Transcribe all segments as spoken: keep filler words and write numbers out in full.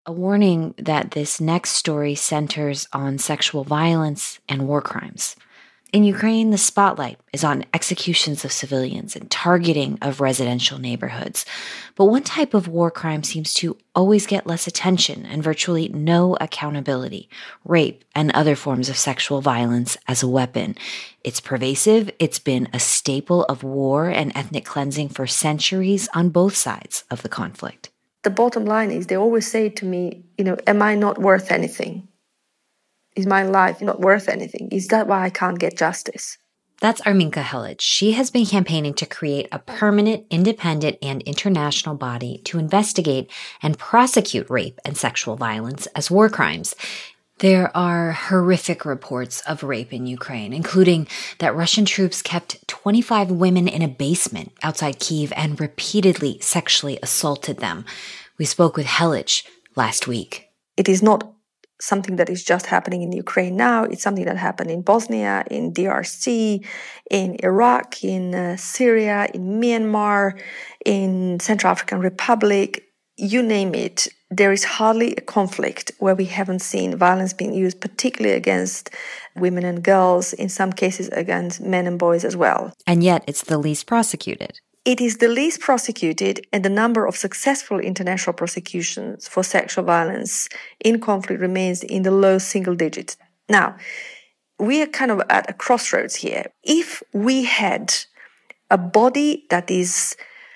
a warning that this next story centers on sexual violence and war crimes. In Ukraine, the spotlight is on executions of civilians and targeting of residential neighborhoods. But one type of war crime seems to always get less attention and virtually no accountability: rape and other forms of sexual violence as a weapon. It's pervasive. It's been a staple of war and ethnic cleansing for centuries on both sides of the conflict. The bottom line is they always say to me, you know, am I not worth anything? Is my life not worth anything? Is that why I can't get justice? That's Arminka Helic. She has been campaigning to create a permanent, independent, and international body to investigate and prosecute rape and sexual violence as war crimes. There are horrific reports of rape in Ukraine, including that Russian troops kept twenty-five women in a basement outside Kyiv and repeatedly sexually assaulted them. We spoke with Helic last week. It is not something that is just happening in Ukraine now. It's something that happened in Bosnia, in D R C, in Iraq, in uh, Syria, in Myanmar, in Central African Republic. You name it. There is hardly a conflict where we haven't seen violence being used, particularly against women and girls, in some cases against men and boys as well. And yet it's the least prosecuted. It is the least prosecuted, and the number of successful international prosecutions for sexual violence in conflict remains in the low single digits. Now, we are kind of at a crossroads here. If we had a body that is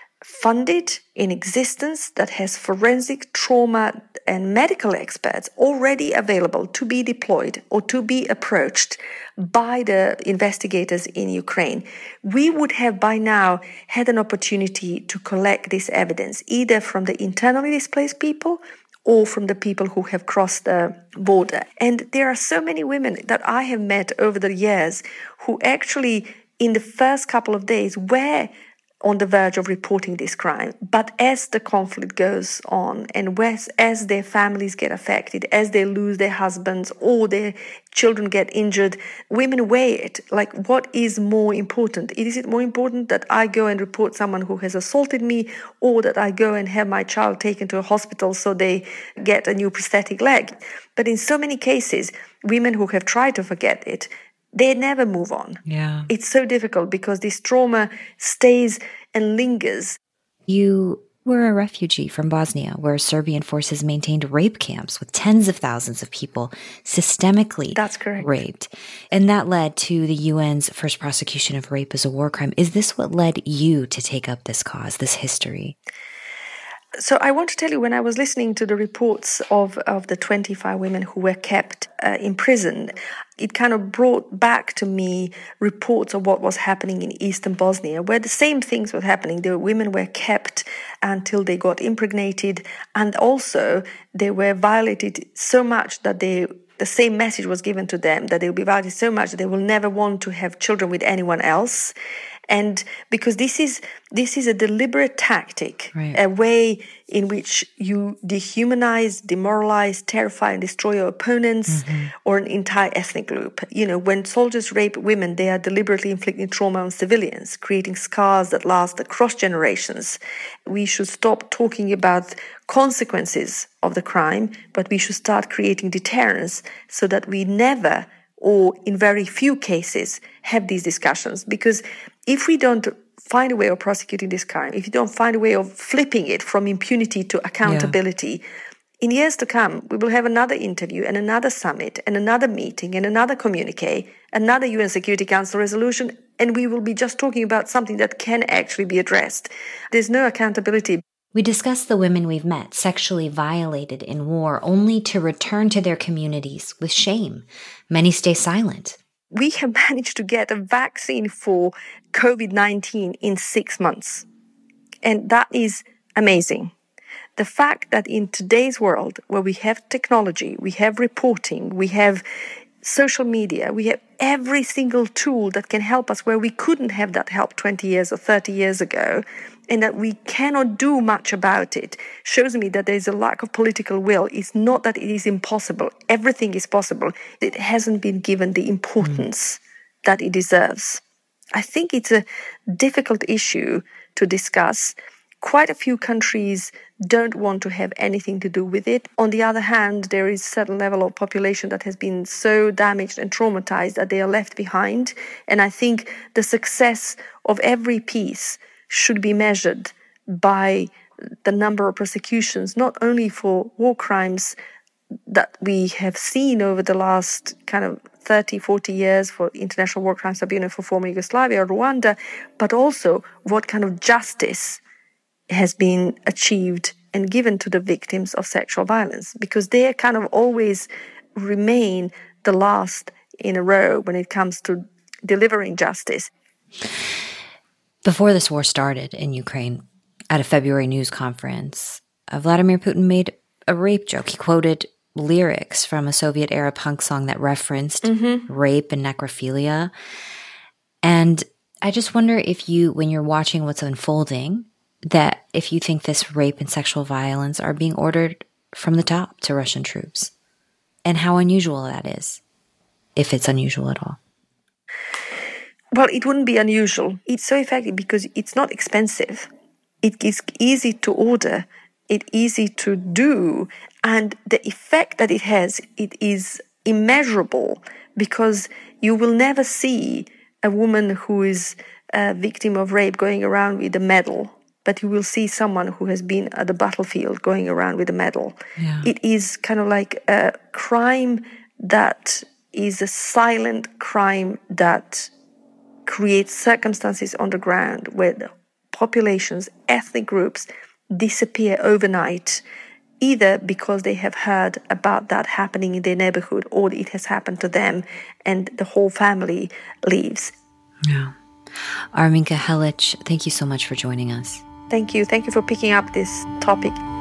funded, in existence, that has forensic, trauma, and medical experts already available to be deployed or to be approached by the investigators in Ukraine, we would have by now had an opportunity to collect this evidence, either from the internally displaced people or from the people who have crossed the border. And there are so many women that I have met over the years who actually, in the first couple of days, were on the verge of reporting this crime. But as the conflict goes on and as, as their families get affected, as they lose their husbands or their children get injured, women weigh it. Like, what is more important? Is it more important that I go and report someone who has assaulted me, or that I go and have my child taken to a hospital so they get a new prosthetic leg? But in so many cases, women who have tried to forget it, they never move on. Yeah. It's so difficult because this trauma stays and lingers. You were a refugee from Bosnia, where Serbian forces maintained rape camps with tens of thousands of people systemically That's correct. raped. And that led to the U N's first prosecution of rape as a war crime. Is this what led you to take up this cause, this history? So I want to tell you, when I was listening to the reports of, of the twenty-five women who were kept uh, in prison, it kind of brought back to me reports of what was happening in eastern Bosnia, where the same things were happening. The women were kept until they got impregnated, and also they were violated so much that they the same message was given to them, that they will be violated so much that they will never want to have children with anyone else. And because this is this is a deliberate tactic, right. a way in which you dehumanize, demoralize, terrify, and destroy your opponents mm-hmm. or an entire ethnic group. You know, when soldiers rape women, they are deliberately inflicting trauma on civilians, creating scars that last across generations. We should stop talking about consequences of the crime, but we should start creating deterrence so that we never, or in very few cases, have these discussions. Because if we don't find a way of prosecuting this crime, if you don't find a way of flipping it from impunity to accountability, yeah. in years to come, we will have another interview and another summit and another meeting and another communique, another U N Security Council resolution, and we will be just talking about something that can actually be addressed. There's no accountability. We discuss the women we've met sexually violated in war only to return to their communities with shame. Many stay silent. We have managed to get a vaccine for covid nineteen in six months. And that is amazing. The fact that in today's world, where we have technology, we have reporting, we have social media, we have every single tool that can help us where we couldn't have that help twenty years or thirty years ago, and that we cannot do much about it, shows me that there is a lack of political will. It's not that it is impossible. Everything is possible. It hasn't been given the importance mm. that it deserves. I think it's a difficult issue to discuss, quite a few countries don't want to have anything to do with it. On the other hand, there is a certain level of population that has been so damaged and traumatized that they are left behind. And I think the success of every peace should be measured by the number of prosecutions, not only for war crimes that we have seen over the last kind of thirty, forty years for international war crimes tribunal for former Yugoslavia or Rwanda, but also what kind of justice has been achieved and given to the victims of sexual violence, because they kind of always remain the last in a row when it comes to delivering justice. Before this war started in Ukraine, at a February news conference, uh, Vladimir Putin made a rape joke. He quoted lyrics from a Soviet-era punk song that referenced mm-hmm. rape and necrophilia. And I just wonder if you, when you're watching what's unfolding, that if you think this rape and sexual violence are being ordered from the top to Russian troops, and how unusual that is, if it's unusual at all. Well, it wouldn't be unusual. It's so effective because it's not expensive. It is easy to order. It's easy to do. And the effect that it has, it is immeasurable, because you will never see a woman who is a victim of rape going around with a medal, but you will see someone who has been at the battlefield going around with a medal. Yeah. It is kind of like a crime that is a silent crime that creates circumstances on the ground where the populations, ethnic groups disappear overnight, either because they have heard about that happening in their neighborhood or it has happened to them and the whole family leaves. Yeah. Arminka Helic, thank you so much for joining us. Thank you. Thank you for picking up this topic.